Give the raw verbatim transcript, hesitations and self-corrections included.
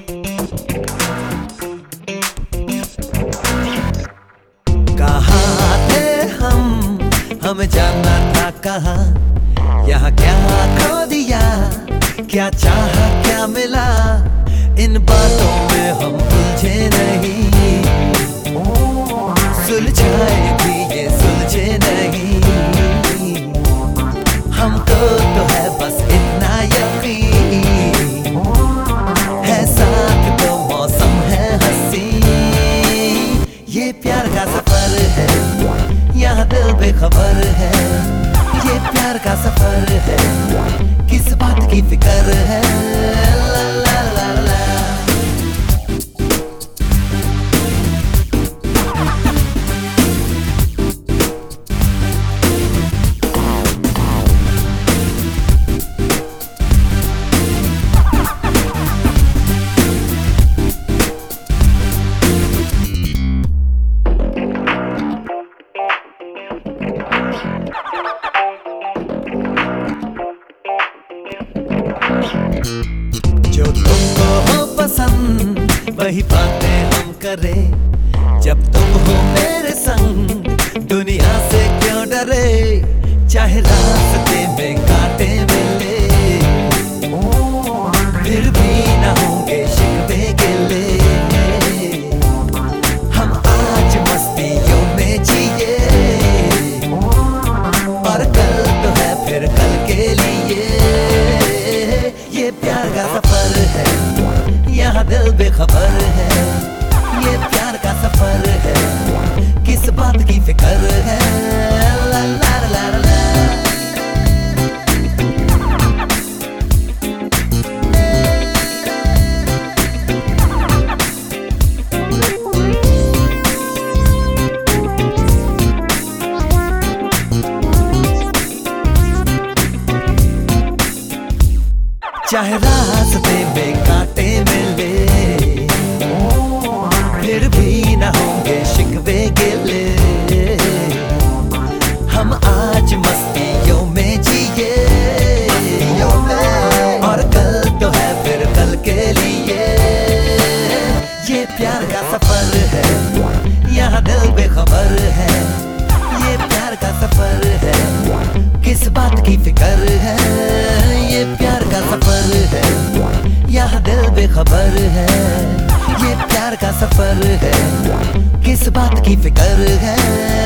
कहाँ थे हम, हमें जानना था कहाँ, यहाँ क्या खो दिया, क्या चाहा क्या मिला, इन बातों में हम उलझे नहीं, सुलझाए भी ये सुलझे नहीं। हमको तो है बस इतना यकीन, है साथ तो मौसम है हंसी, ये प्यार का सफर है, यहाँ दिल बेखबर है, ये प्यार का सफर है, किस बात की फिक्र है। ला ला ला ला। जो तुमको हो पसंद वही बातें हम करें, जब तुम हो मेरे संग दुनिया से क्यों डरे, चाहे रास्ते में कांटे मिले फिर भी ना होंगे शिकवे गिले, हम आज मस्तियों में जिए और कल तो है फिर कल के लिए, ये प्यार का सफर है, यहाँ दिल बेखबर है, ये प्यार का सफर है, किस बात की फिक्र है। ला ला ला ला ला। चाहे रास्ते में कांटे मिले फिर भी ना होंगे शिकवे गिले, हम आज मस्तियों में जिए और कल तो है फिर कल के लिए, ये प्यार का सफर है, यहाँ दिल बेखबर है, ये प्यार का सफर है, किस बात की फिक्र है। ये प्यार का सफर है, यहाँ दिल बेखबर है, ये प्यार का सफर है, किस बात की फिक्र है।